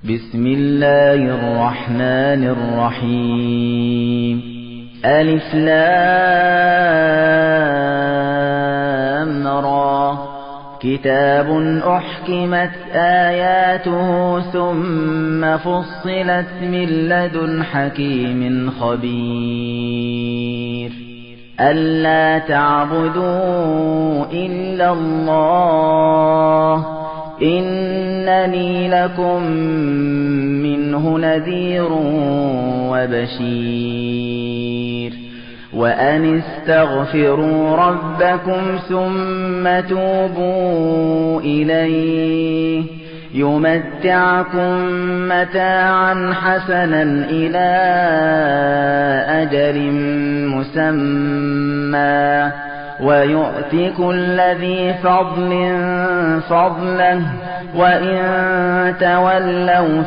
بسم الله الرحمن الرحيم ألف لام را كتاب أحكمت آياته ثم فصلت من لدن حكيم خبير ألا تعبدوا إلا الله إنني لكم منه نذير وبشير وأن استغفروا ربكم ثم توبوا إليه يمتعكم متاعا حسنا إلى أجل مسمى ويؤتي كل ذي فضل فضله وإن تولوا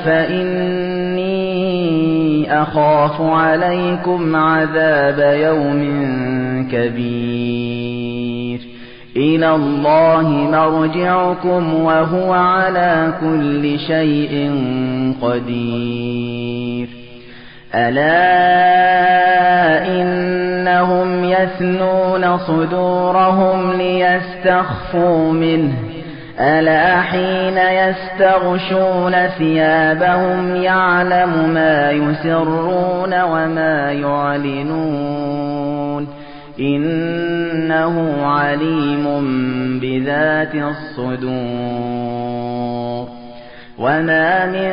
فإني أخاف عليكم عذاب يوم كبير إلى الله مرجعكم وهو على كل شيء قدير ألا إنهم يثنون صدورهم ليستخفوا منه ألا حين يستغشون ثيابهم يعلم ما يسرون وما يعلنون إنه عليم بذات الصدور وما من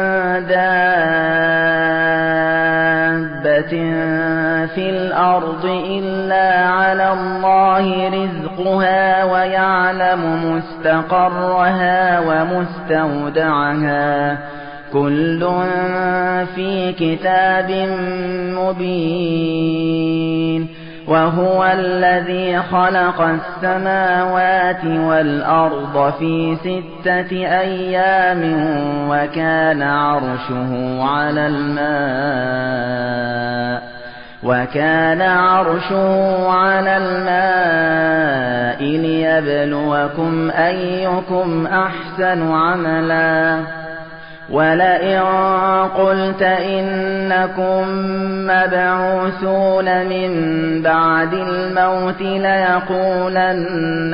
دابة في الأرض إلا على الله رزقها ويعلم مستقرها ومستودعها كل في كتاب مبين وهو الذي خلق السماوات والأرض في 6 أيام وكان عرشه على الماء ليبلوكم أيكم أحسن عملا ولئن قلت إنكم مبعوثون من بعد الموت ليقولن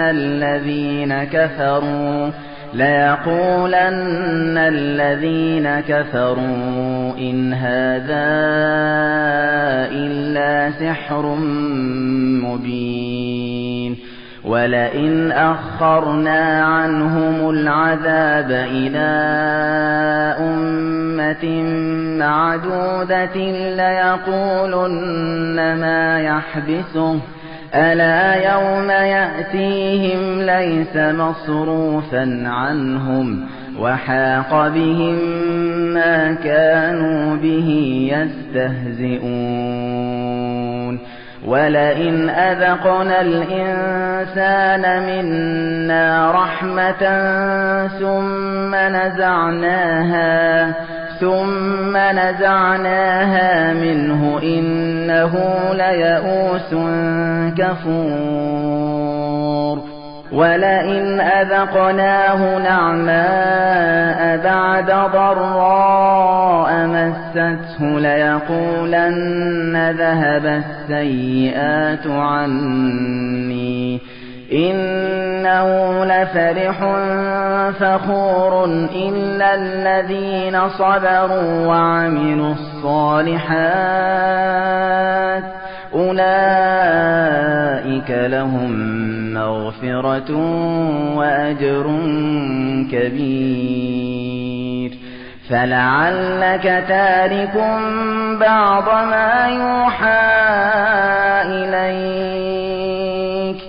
الذين كفروا إن هذا إلا سحر مبين ولئن أخرنا عنهم العذاب إلى أمة معدودة ليقولن ما يحبسه ألا يوم يأتيهم ليس مصروفا عنهم وحاق بهم ما كانوا به يستهزئون ولئن أذقنا الإنسان منا رحمة ثم نزعناها منه إنه ليئوس كفور ولئن أذقناه نعماء بعد ضراء مسته ليقولن ذهب السيئات عني إنه لفرح فخور إلا الذين صبروا وعملوا الصالحات أولئك لهم مغفرة وأجر كبير فلعلك تارك بعض ما يوحى إليك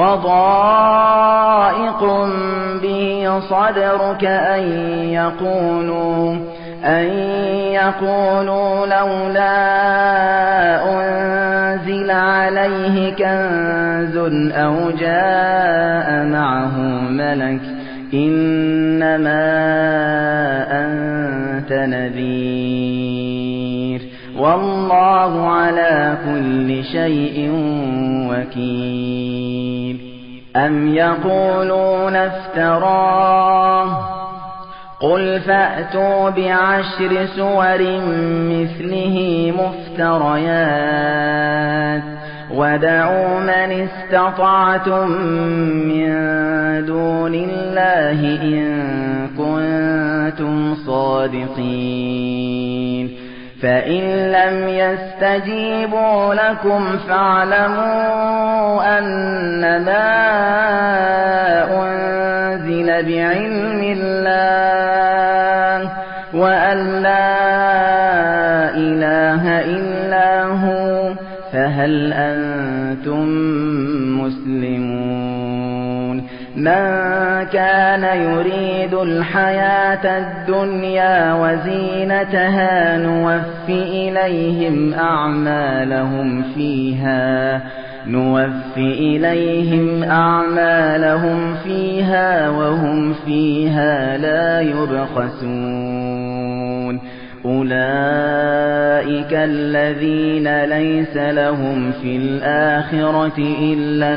وضائق به صدرك أن يقولوا لولا أنزل عليه كنز أو جاء معه ملك إنما أنت نذير والله على كل شيء وكيل أم يقولون افتراه قل فأتوا ب10 سور مثله مفتريات ودعوا من استطعتم من دون الله إن كنتم صادقين فإن لم يستجيبوا لكم فاعلموا أنما أنزل بعلم الله وأن لا إله إلا هو فهل أنتم مسلمون من كان يريد الحياة الدنيا وزينتها نوفي إليهم أعمالهم فيها وهم فيها لا يبخسون أولئك الذين ليس لهم في الآخرة إلا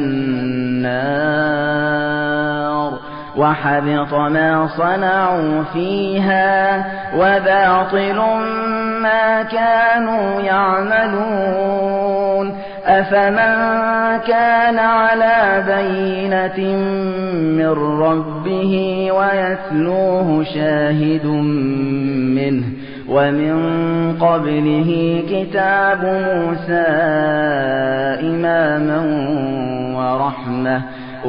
النار وحبط ما صنعوا فيها وباطل ما كانوا يعملون أفمن كان على بينة من ربه ويتلوه شاهد منه ومن قبله كتاب موسى إماما ورحمة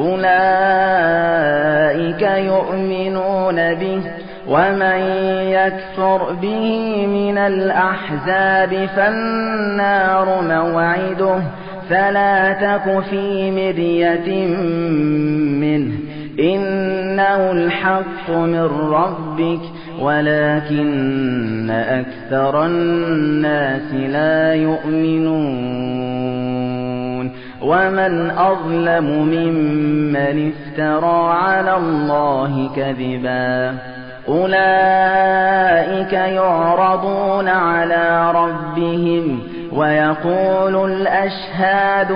أولئك يؤمنون به ومن يكفر به من الأحزاب فالنار موعده فلا تك في مرية منه إنه الحق من ربك ولكن أكثر الناس لا يؤمنون ومن أظلم ممن افترى على الله كذبا أولئك يعرضون على ربهم ويقول الأشهاد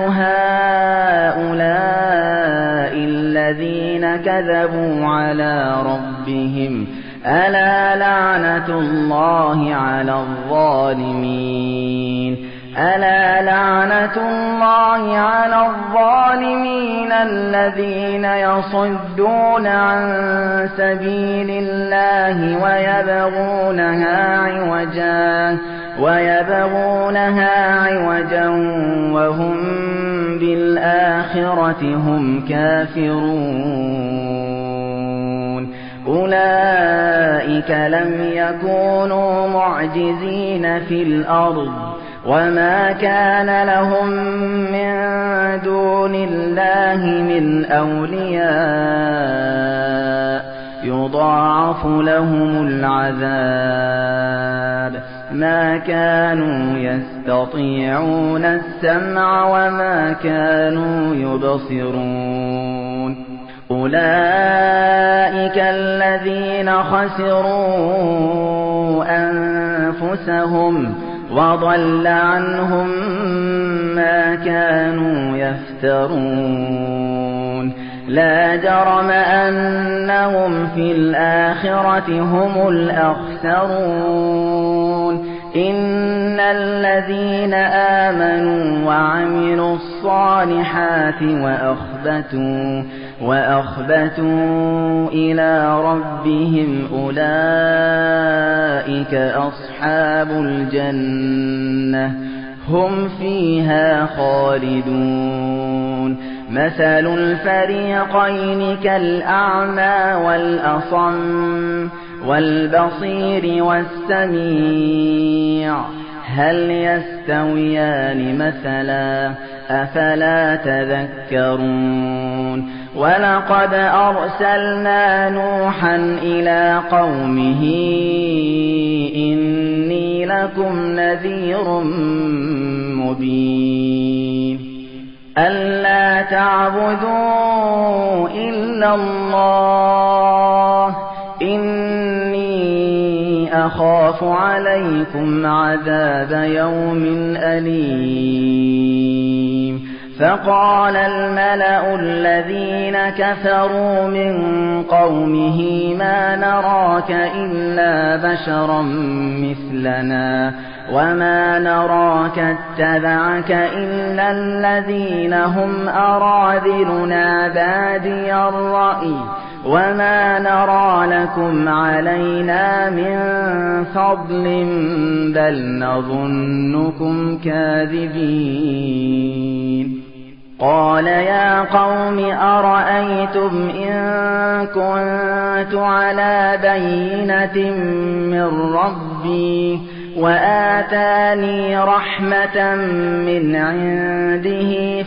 هؤلاء الذين كذبوا على ربهم ألا لعنة الله على الظالمين ألا لعنة الله على الظالمين الذين يصدون عن سبيل الله ويبغونها عوجا وهم بالآخرة هم كافرون أولئك لم يكونوا معجزين في الأرض وما كان لهم من دون الله من أولياء يضاعف لهم العذاب ما كانوا يستطيعون السمع وما كانوا يبصرون أولئك الذين خسروا أنفسهم وضل عنهم ما كانوا يفترون لا جرم أنهم في الآخرة هم الأخسرون إن الذين آمنوا وعملوا الصالحات وأخبتوا إلى ربهم أولئك أصحاب الجنة هم فيها خالدون مثل الفريقين كالأعمى والأصم والبصير والسميع هل يستويان مثلا أفلا تذكرون ولقد أرسلنا نوحا إلى قومه إني لكم نذير مبين ألا تعبدوا إلا الله إني أخاف عليكم عذاب يوم أليم فقال الملأ الذين كفروا من قومه ما نراك إلا بشرا مثلنا وما نراك اتبعك إلا الذين هم أراذلنا بادي الرأي وما نرى لكم علينا من فضل بل نظنكم كاذبين. قال يا قوم أرأيتم إن كنت على بينة من ربي وآتاني رحمة من عنده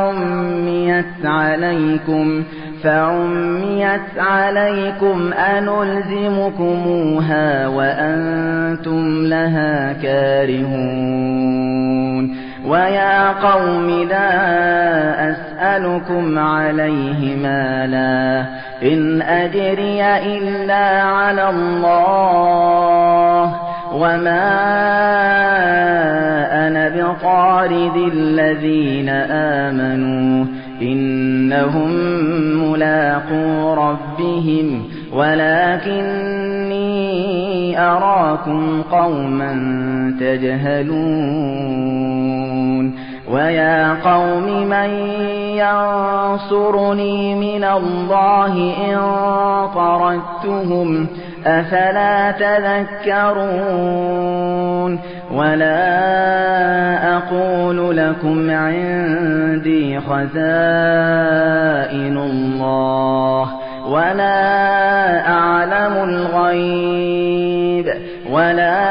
فعميت عليكم أنلزمكموها وأنتم لها كارهون. ويا قوم لا أسألكم عليه مالا إن أجري إلا على الله وما أنا بطارد الذين آمنوا إنهم ملاقو ربهم ولكني أراكم قوما تجهلون. ويا قوم من ينصرني من الله إن طردتهم أفلا تذكرون. ولا أقول لكم عندي خزائن الله ولا أعلم الغيب ولا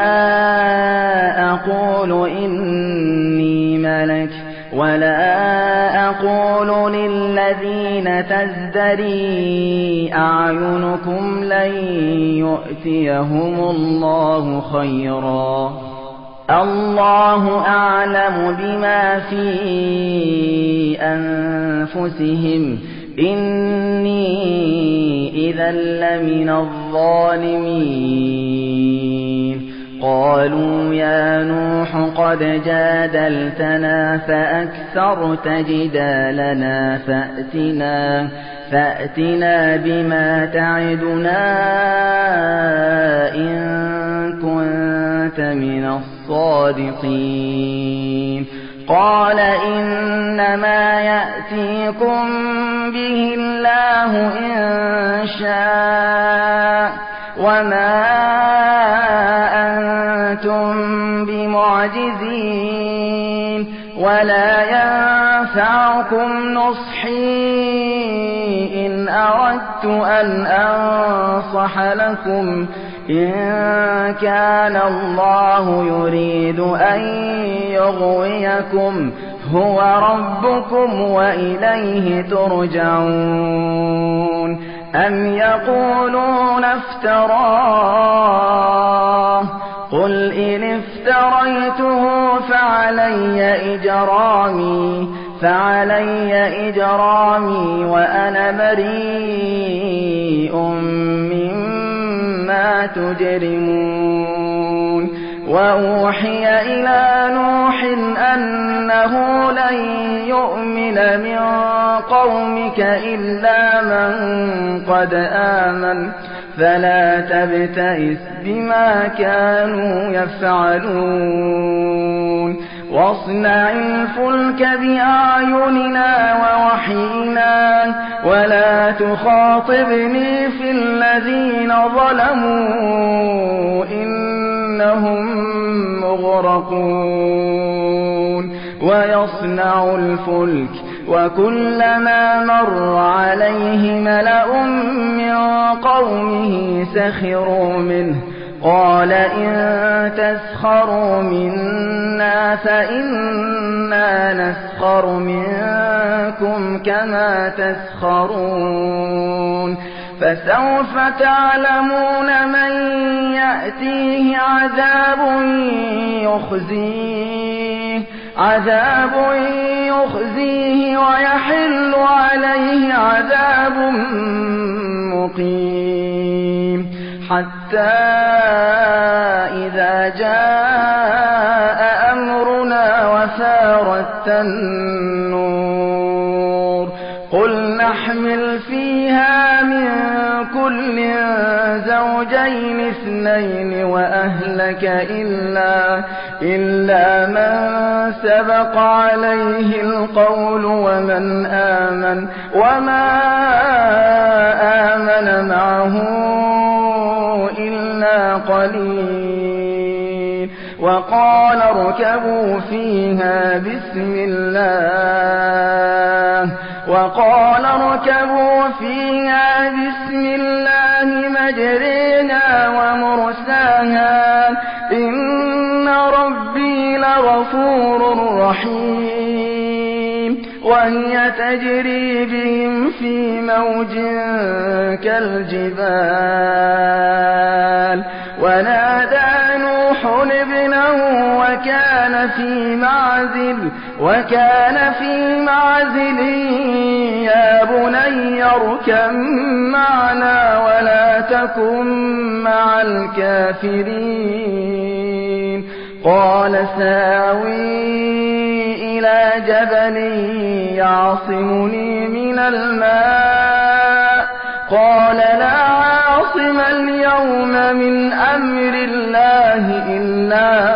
أقول إني ملك ولا أقول للذين تزدري أعينكم لن يؤتيهم الله خيرا الله أعلم بما في أنفسهم إني إذا لمن الظالمين. قالوا يا نوح قد جادلتنا فأكثرت جدالنا فأتنا بما تعدنا إن كنت من الصادقين. قال إنما يأتيكم به الله إن شاء وما أنتم بمعجزين ولا ينفعكم نصحي إن أردت أن أنصح لكم إن كان الله يريد أن يغويكم هو ربكم وإليه ترجعون. أم يقولون افتراه قل إن افتريته فعلي إجرامي وأنا بريء مما تجرمون. وأوحي إلى نوح أنه لن يؤمن من قومك إلا من قد آمن فلا تبتئس بما كانوا يفعلون. واصنع الفلك بأعيننا ووحينا ولا تخاطبني في الذين ظلموا إنهم مغرقون. ويصنع الفلك وكلما مر عليه ملأ من قومه سخروا منه قال إن تسخروا منا فإنا نسخر منكم كما تسخرون. فسوف تعلمون من يأتيه عذاب يخزيه ويحل عليه عذاب مقيم. حتى إذا جاء أمرنا وفارت النور زوجين اثنين وأهلك إلا من سبق عليه القول وما آمن معه إلا قليل. وقال اركبوا فيها بسم الله مجريها ومرساها إن ربي لغفور رحيم. وهي تجري بهم في موج كالجبال ونادى نوح ابنه وكان في معزل يا بني اركب معنا ولا تكن مع الكافرين. قال ساوي إلى جبل يعصمني من الماء قال لا عاصم اليوم من أمر الله إلا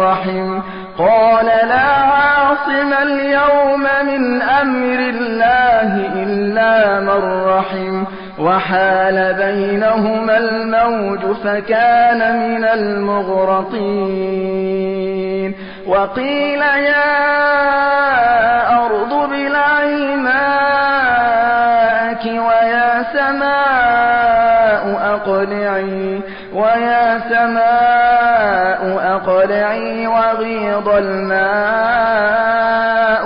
من رحم وحال بينهما الموج فكان من المغرقين. وقيل يا أرض ابلعي ماءك ويا سماء أقلعي وغيض الماء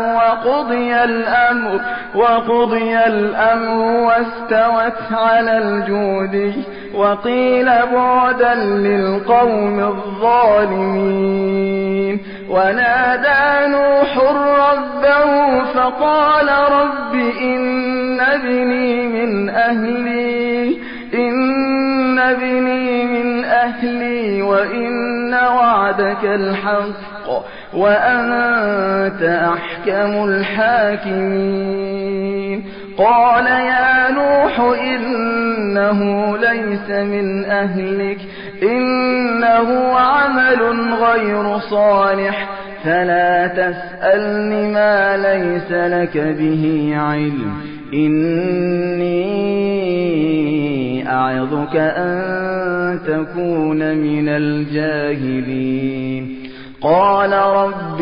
وقضي الأمر واستوت على الجودي وقيل بعدا للقوم الظالمين. ونادى نوح ربه فقال رب إن ابني من أهلي وإن وعدك الحق وأنت أحكم الحاكمين. قال يا نوح إنه ليس من أهلك إنه عمل غير صالح فلا تسألني ما ليس لك به علم إني أعظك أن تكون من الجاهلين. قال رب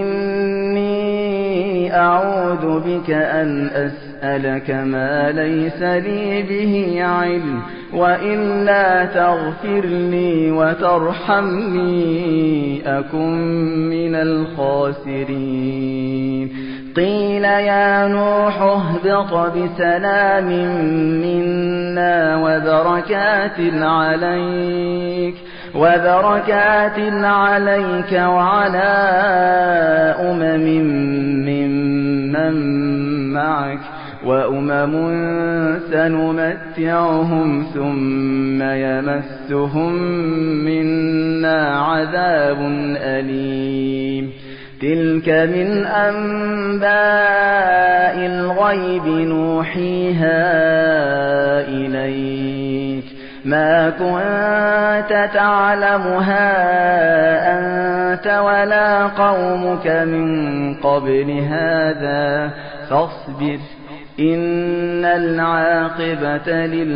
إني أعوذ بك أن أسألك ما ليس لي به علم وإلا تغفر لي وترحمني أكن من الخاسرين. قيل يا نوح اهبط بسلام منا وبركات عليك وعلى ممن معك وأمم سنمتعهم ثم يمسهم منا عذاب أليم. تلك من أنباء الغيب نوحيها إليك ما كنت تعلمها أنت ولا قومك من قبل هذا فاصبر إن العاقبة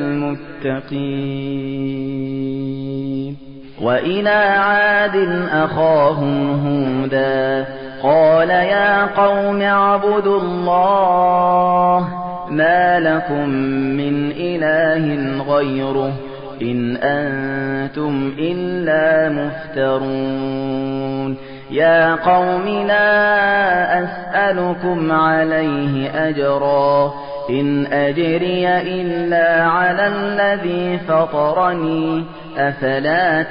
للمتقين. وإلى عاد أخاهم هودا قال يا قوم اعبدوا الله ما لكم من إله غيره إن أنتم إلا مفترون. يا قوم لا أسألكم عليه أجرا إن أجري إلا على الذي فطرني أفلا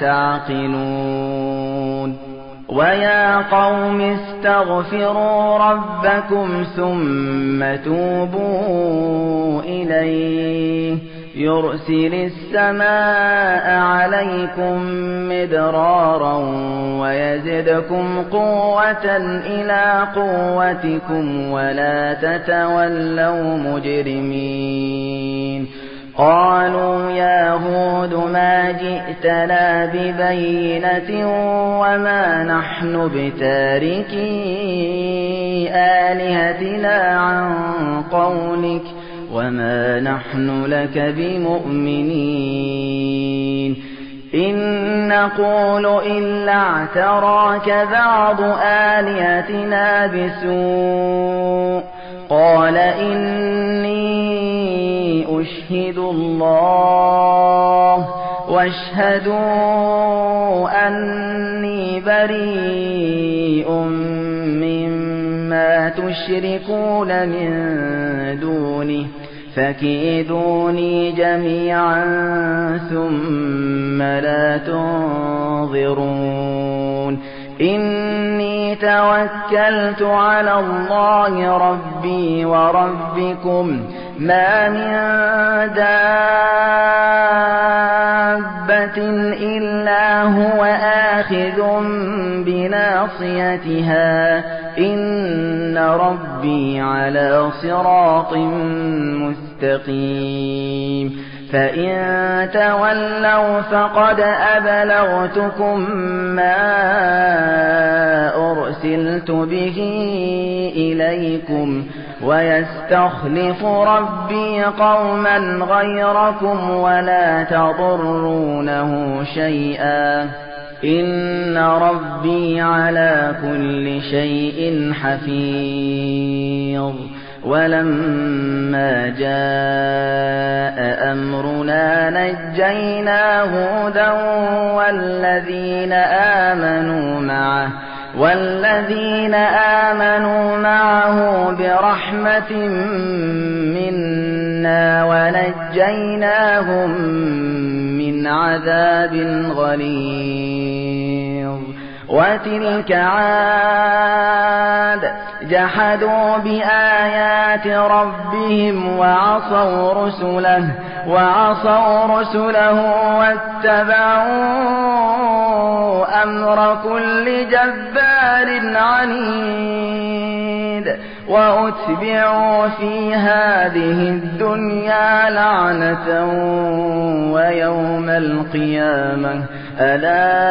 تعقلون. ويا قوم استغفروا ربكم ثم توبوا إليه يرسل السماء عليكم مدرارا ويزدكم قوة إلى قوتكم ولا تتولوا مجرمين. قالوا يا هود ما جئتنا ببينة وما نحن بتاركي آلهتنا عن قولك وما نحن لك بمؤمنين إن نقول إلا اعتراك بعض آلهتنا بسوء قال إني أشهد الله واشهدوا أني بريء مما تشركون من دونه فكيدوني جميعا ثم لا تنظرون إني توكلت على الله ربي وربكم ما من دابة إلا هو آخذ بناصيتها إن ربي على صراط مستقيم فإن تولوا فقد أبلغتكم ما أرسلت به إليكم ويستخلف ربي قوما غيركم ولا تضرونه شيئا إن ربي على كل شيء حفيظ ولما جاء أمرنا نجينا هودا والذين آمنوا معه برحمة منا ونجيناهم من عذاب غليظ وتلك عاد جحدوا بآيات ربهم وعصوا رسله واتبعوا أمر كل جبار عنيد وأتبعوا في هذه الدنيا لعنة ويوم القيامة ألا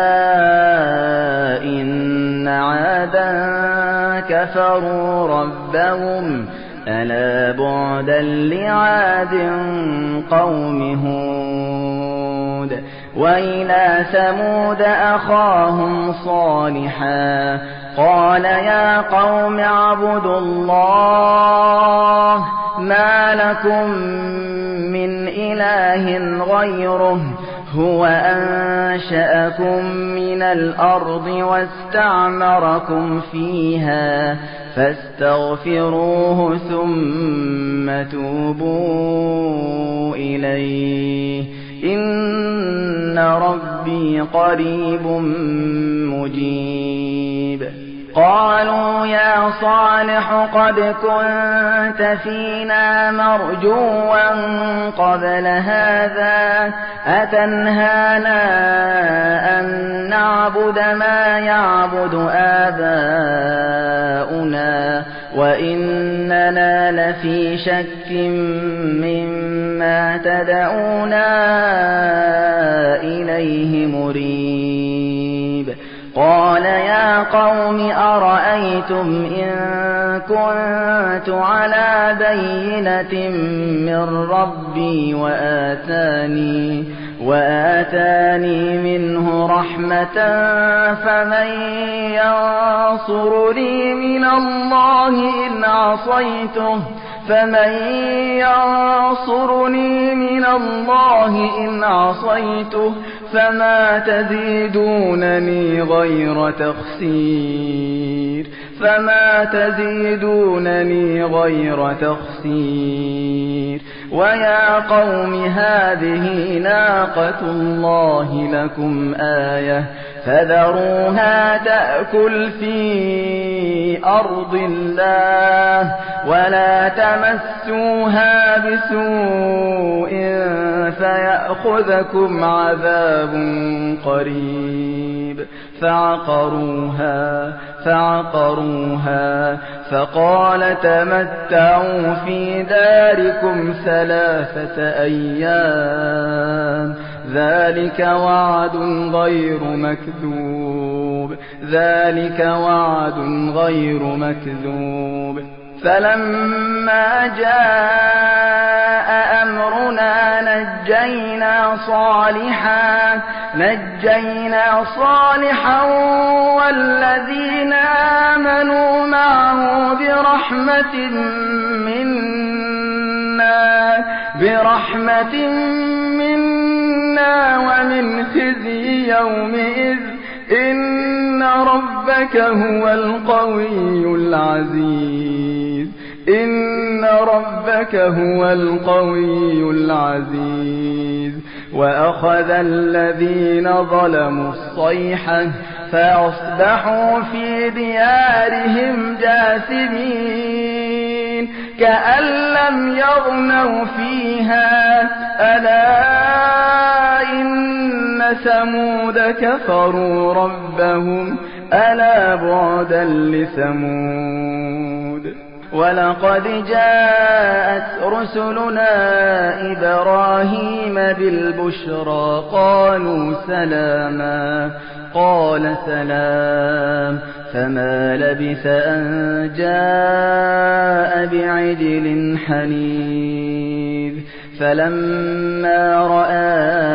إن عادا كفروا ربهم ألا بعدا لعاد قوم هود وإلى ثمود أخاهم صالحا قال يا قوم اعبدوا الله ما لكم من إله غيره هو أنشأكم من الأرض واستعمركم فيها فاستغفروه ثم توبوا إليه إن ربي قريب مجيب قالوا يا صالح قد كنت فينا مرجوا قبل هذا أتنهانا أن نعبد ما يعبد آباؤنا وإننا لفي شك مما تدعونا إليه مريب قال يا قوم أرأيتم إن كنت على بينة من ربي وآتاني منه رحمة فمن ينصرني من الله إن عصيته فما تزيدونني غير تخسير ويا قوم هذه ناقة الله لكم آية فذروها تأكل في أرض الله ولا تمسوها بسوء فيأخذكم عذاب قريب. فعقروها فقال تمتعوا في داركم 3 أيام ذلك وعد غير مكذوب. فلما جاء أمرنا نجينا صالحا والذين آمنوا معه برحمة منا ومن خزي يومئذ إن ربك هو القوي العزيز. وأخذ الذين ظلموا الصيحة فأصبحوا في ديارهم جاثمين كأن لم يغنوا فيها ألا إن ثمود كفروا ربهم ألا بعدا لثمود. ولقد جاءت رسلنا إبراهيم بالبشرى قالوا سلاما قال سلام فما لبث أن جاء بعجل حنيذ. فلما رأى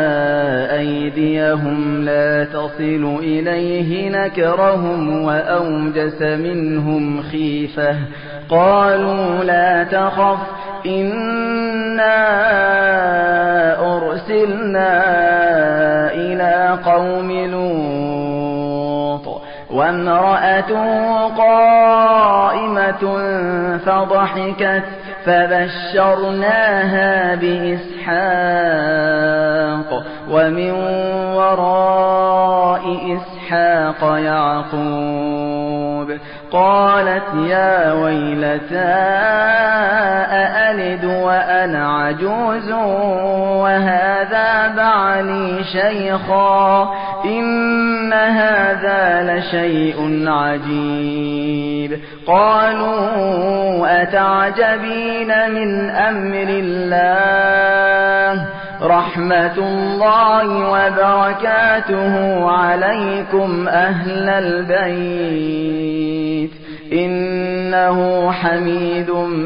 أيديهم لا تصل إليه نكرهم وأوجس منهم خيفة قالوا لا تخف إنا أرسلنا إلى قوم لوط وامرأته قائمة فضحكت فبشرناها بإسحاق ومن وراء إسحاق يعقوب. قالت يا ويلتى أألد وأنا عجوز وهذا بعلي شيخا إن هذا لشيء عجيب. قالوا أتعجبين من أمر الله رحمة الله وبركاته عليكم أهل البيت إنه حميد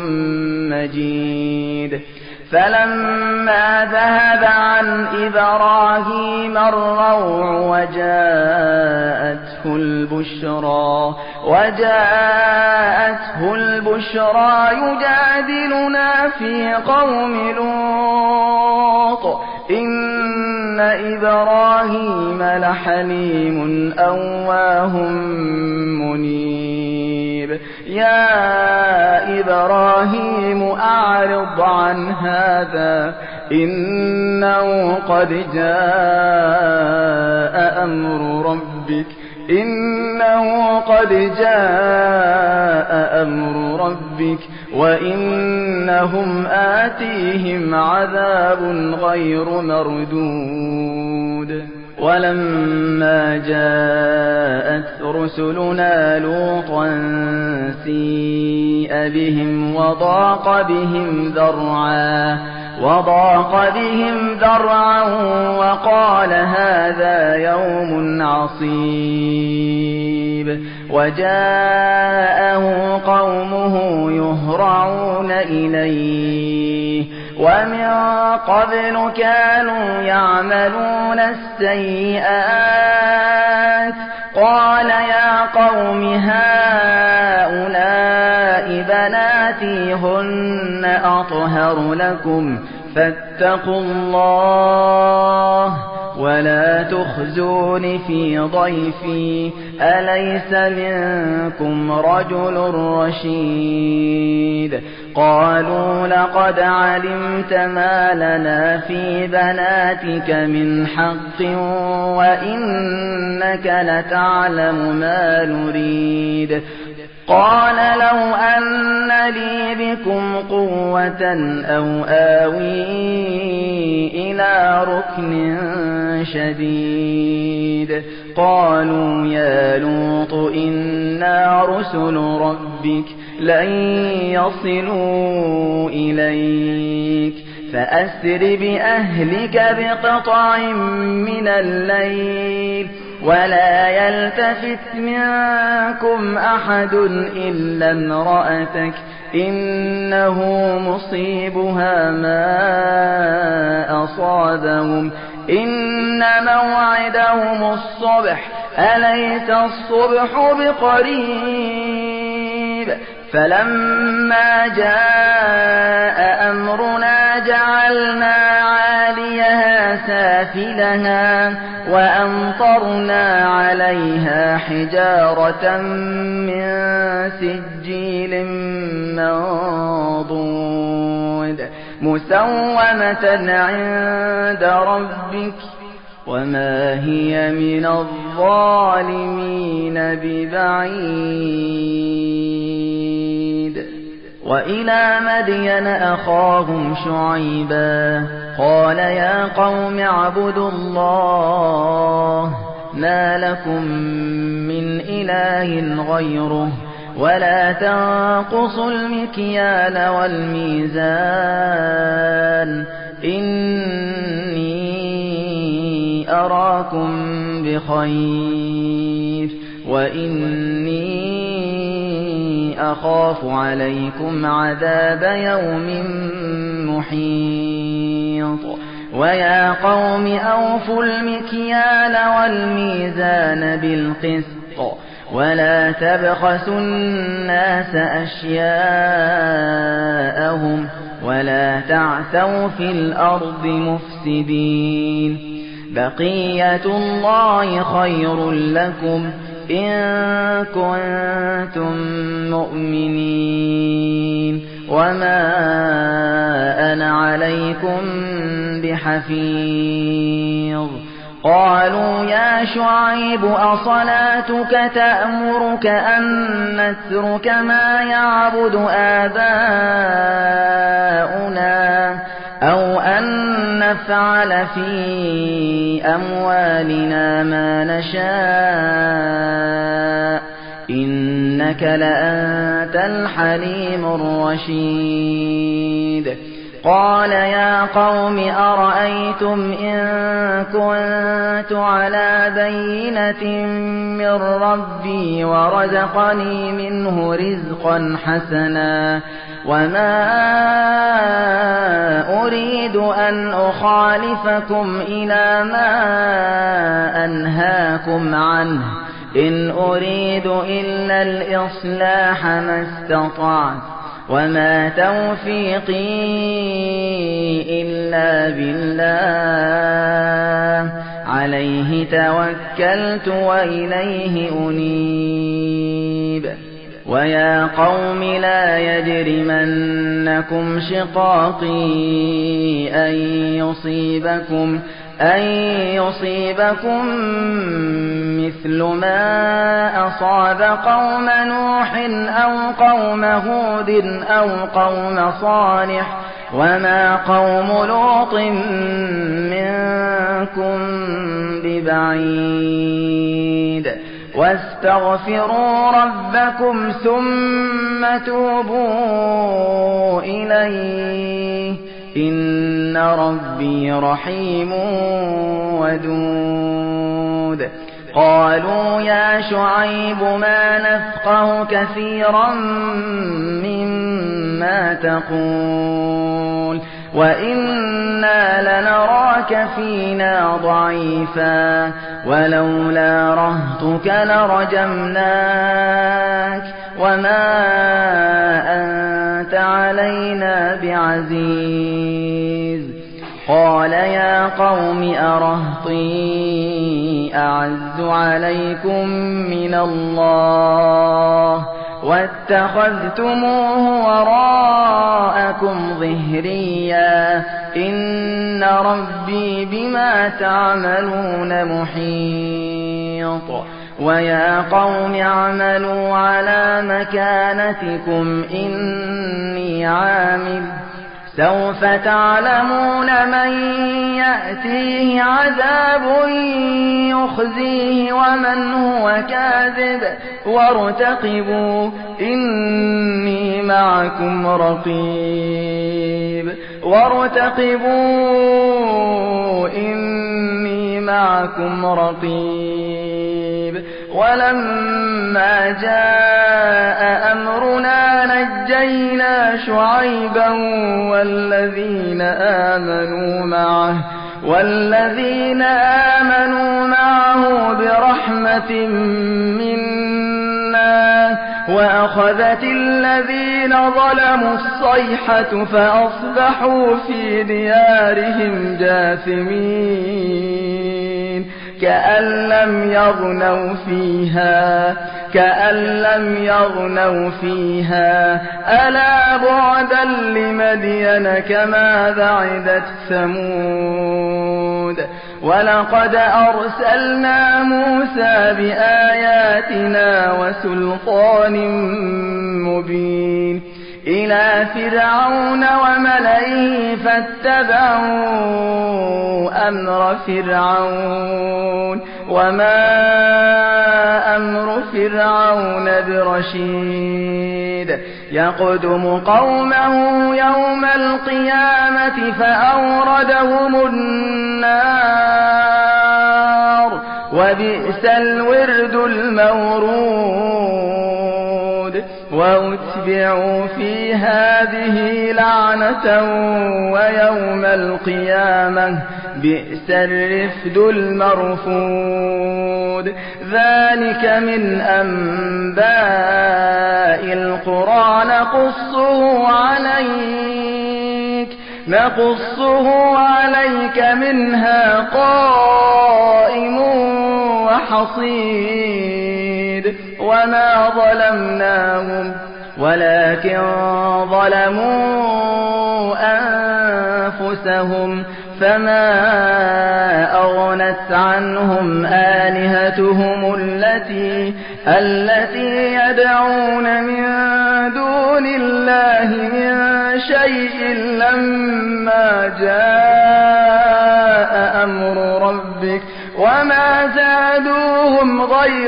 مجيد. فلما ذهب عن إبراهيم الروع وجاءته البشرى يجادلنا في قوم لوط إن إبراهيم لحليم أواه منيب. يا إبراهيم أعرض عن هذا إنه قد جاء أمر ربك وإنهم آتيهم عذاب غير مردود. ولما جاءت رسلنا لوطا سيء بهم وضاق بهم ذرعا وقال هذا يوم عصيب. وجاءه قومه يهرعون إليه ومن قبل كانوا يعملون السيئات قال يا قوم هؤلاء بناتي هن أطهر لكم فاتقوا الله ولا تخزون في ضيفي أليس منكم رجل رشيد. قالوا لقد علمت ما لنا في بناتك من حق وإنك لتعلم ما نريد قال لو أن لي بكم قوة أو آوي إلى ركن شديد قالوا يا لوط إنا رسل ربك لن يصلوا إليك فأسر بأهلك بقطع من الليل ولا يلتفت منكم أحد إلا امرأتك إنه مصيبها ما أصابهم إن موعدهم الصبح أليس الصبح بقريب فلما جاء أمرنا جعلنا عاليها سافلها وأمطرنا عليها حجارة من سجيل منضود مسومة عند ربك وما هي من الظالمين ببعيد وإلى مدين أخاهم شعيبا قال يا قوم اعبدوا الله ما لكم من إله غيره ولا تنقصوا المكيال والميزان إني أراكم بخير وإني أخاف عليكم عذاب يوم محيط ويا قوم أوفوا المكيال والميزان بالقسط ولا تبخسوا الناس أشياءهم ولا تعثوا في الأرض مفسدين بقية الله خير لكم إن كنتم مؤمنين وما أنا عليكم بحفيظ قالوا يا شعيب أصلاتك تأمرك أن نترك ما يعبد آباؤنا أو أن نفعل في أموالنا ما نشاء إنك لأنت الحليم الرشيد قال يا قوم أرأيتم إن كنت على بينة من ربي ورزقني منه رزقا حسنا وما أريد أن أخالفكم إلى ما أنهاكم عنه إن أريد إلا الإصلاح ما استطعت وما توفيقي إلا بالله عليه توكلت وإليه أنيب ويا قوم لا يجرمنكم شقاقي أن يصيبكم مثل ما أصاب قوم نوح أو قوم هود أو قوم صالح وما قوم لوط منكم ببعيد واستغفروا ربكم ثم توبوا إليه إن ربي رحيم ودود قالوا يا شعيب ما نفقه كثيرا مما تقول وإنا لنراك فينا ضعيفا ولولا رهطك لرجمناك وما أنت علينا بعزيز قال يا قوم أرهطي أعز عليكم من الله واتخذتموه وراءكم ظهريا إن ربي بما تعملون محيط محيط ويا قوم اعملوا على مكانتكم إني عامل سوف تعلمون من يأتيه عذاب يخزيه ومن هو كاذب وارتقبوا إني معكم رقيب ولما جاء أمرنا نجينا شعيبا والذين آمنوا معه برحمة منا وأخذت الذين ظلموا الصيحة فأصبحوا في ديارهم جاثمين كأن لم يغنوا فيها ألا بعدا لمدين كما بعدت ثمود ولقد أرسلنا موسى بآياتنا وسلطان مبين إلى فرعون وملئه فاتبعوا أمر فرعون وما أمر فرعون برشيد يقدم قومه يوم القيامة فأوردهم النار وبئس الورد المورود وأتبعوا في هذه لعنة ويوم القيامة بئس الرفد المرفود ذلك من أنباء القرى نقصه عليك منها قائم وحصيد وما ظلمناهم ولكن ظلموا أنفسهم فما أغنت عنهم آلهتهم التي يدعون من دون الله من شيء لما جاء أمر ربك وما زادوهم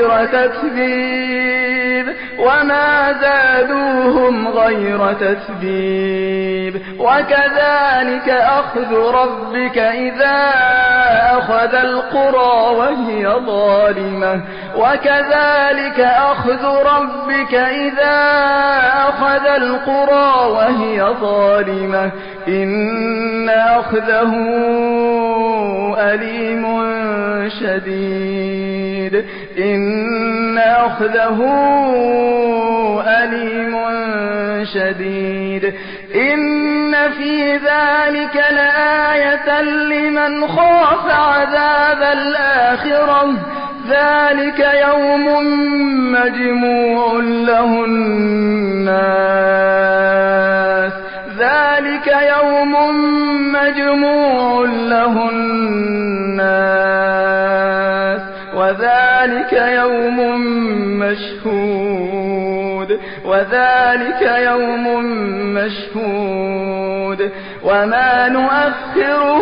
غير تتبيب وكذلك أخذ ربك إذا أخذ القرى وهي ظالمة إن أخذه أليم شديد إن في ذلك لآية لمن خاف عذاب الآخرة ذلك يوم مجموع له الناس وذلك يوم مشهود وما نؤخره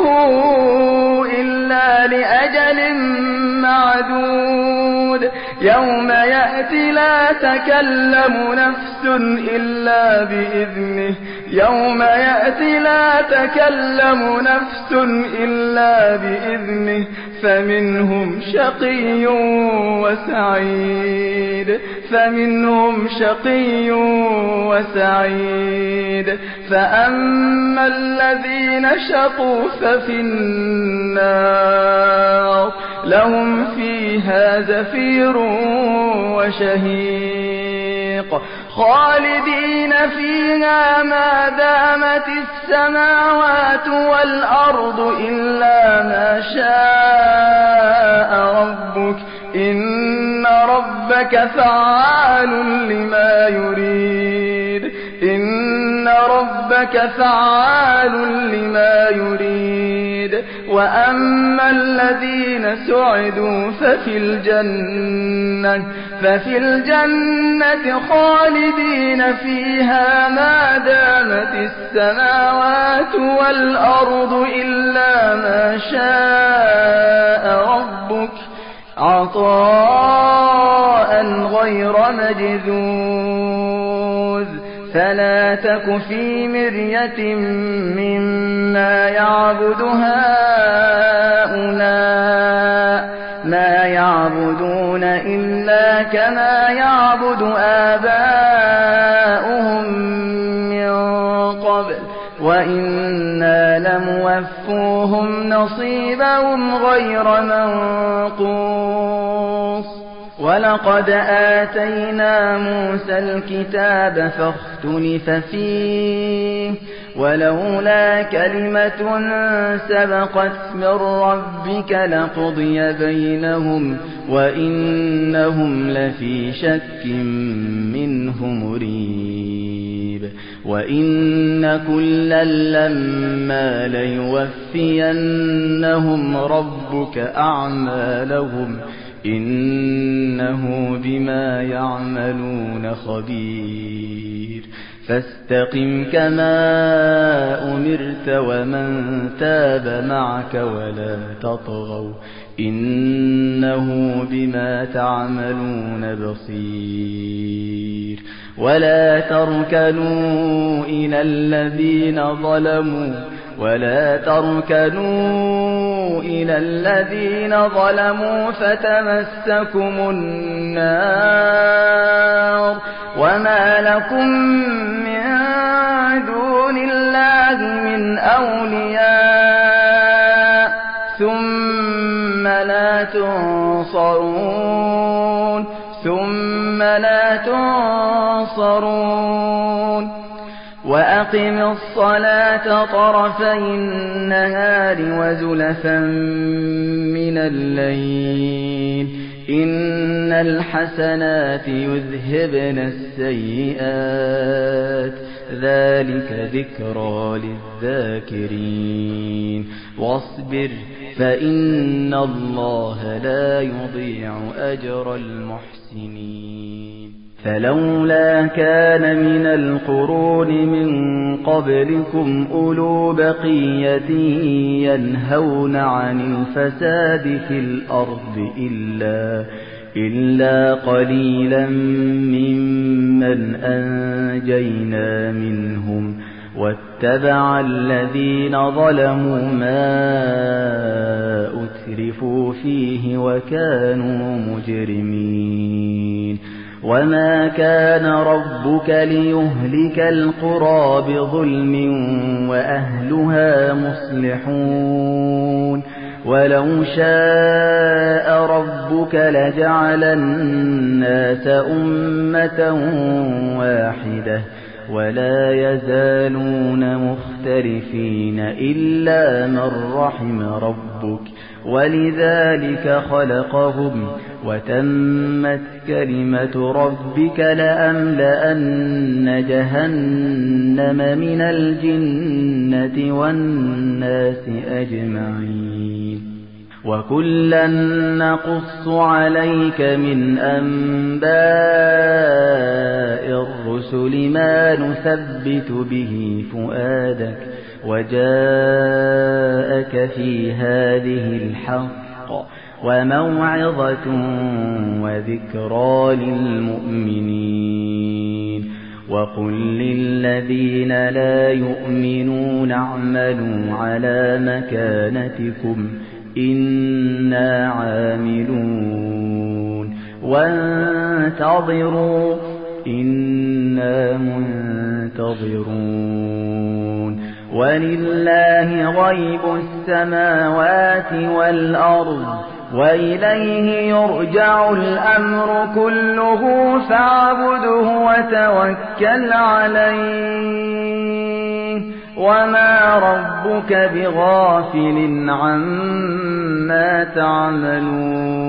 إلا لأجل معدود يوم يأتي لا تكلم نفس إلا بإذنه فمنهم شقي وسعيد فأما الذين شقوا ففي النار لهم فيها زفير وشهيق خالدين فيها ما دامت السماوات والأرض إلا ما شاء ربك إن ربك فعال لما يريد وأما الذين سعدوا ففي الجنة خالدين فيها ما دامت السماوات والأرض إلا ما شاء ربك عطاء غير مجذوذ فلا تك في مرية مما يعبد هؤلاء ما يعبدون إلا كما يعبد آباؤهم من قبل وإنا لموفوهم نصيبهم غير منقوص ولقد آتينا موسى الكتاب فاختلف فيه ولولا كلمة سبقت من ربك لقضي بينهم وإنهم لفي شك منه مريب وإن كلا لما ليوفينهم ربك أعمالهم إنه بما يعملون خبير فاستقم كما أمرت ومن تاب معك ولا تطغوا إنه بما تعملون بصير ولا تركنوا إلى الذين ظلموا فتمسكم النار وما لكم من دون الله من أولياء ثم لا تنصرون وأقم الصلاة طرفي النهار وزلفا من الليل إن الحسنات يذهبن السيئات ذلك ذكرى للذاكرين واصبر فإن الله لا يضيع أجر المحسنين فلولا كان من القرون من قبلكم أولو بقية ينهون عن الفساد في الأرض إلا قليلا ممن أنجينا منهم واتبع الذين ظلموا ما أترفوا فيه وكانوا مجرمين وما كان ربك ليهلك القرى بظلم وأهلها مصلحون ولو شاء ربك لجعل الناس أمة واحدة ولا يزالون مختلفين إلا من رحم ربك ولذلك خلقهم وتمت كلمة ربك لأملأن جهنم من الجنة والناس أجمعين وكلا نقص عليك من أنباء الرسل ما نثبت به فؤادك وجاءك في هذه الحق وموعظة وذكرى للمؤمنين وقل للذين لا يؤمنون اعملوا على مكانتكم إنا عاملون وانتظروا إنا منتظرون ولله غيب السماوات والأرض وإليه يرجع الأمر كله فاعبده وتوكل عليه وما ربك بغافل عما تعملون